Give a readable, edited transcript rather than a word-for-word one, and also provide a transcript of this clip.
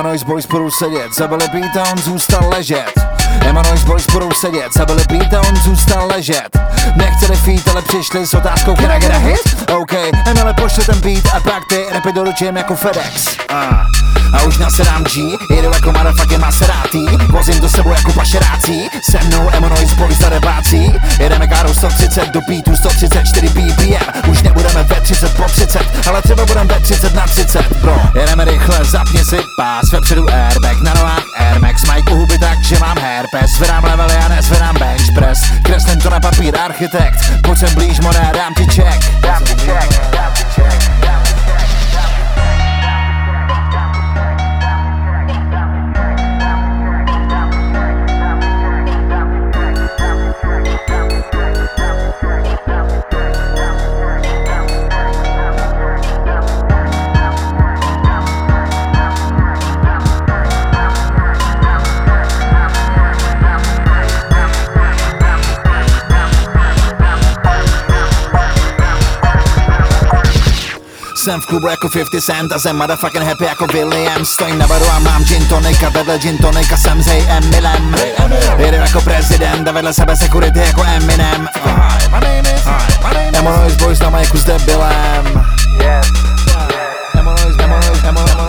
Noise Boys budou sedět, zabili beat a on zůstal ležet. Noise Boys budou sedět, zabili beat a on zůstal ležet. Nechtěli feat, ale přišli s otázkou can I get a hit? OK, Emile pošle ten beat a pak ty rapy doručujem jako FedEx. A už nasedám G, jedu jako motherfucking Maserati. Vozím do sebou jako pašerácí, se mnou Noise Boys darebácí. Jedeme károu 130 do beatu 134 BPM. Už nebudeme ve 30 po 30, ale třeba budeme ve 30 na 30, bro. Jedeme rychle, zapni si pás, vepředu airbag, na nohách Air Max, Mike u huby tak, že mám herpes. Zvedám levely a nezvedám bench press, kreslím to na papír architekt. Pojď sem blíž, more, dám ti check. Dám ti check, dám ti check. Jsem v klubu jako 50 Cent a jsem motherfucking happy jako William. Stojím na baru a mám gin tonika, vedle gin tonika jsem s Emilem. Jedu jako prezident a vedle sebe security jako Eminem. Noise Boys na majku s debilem.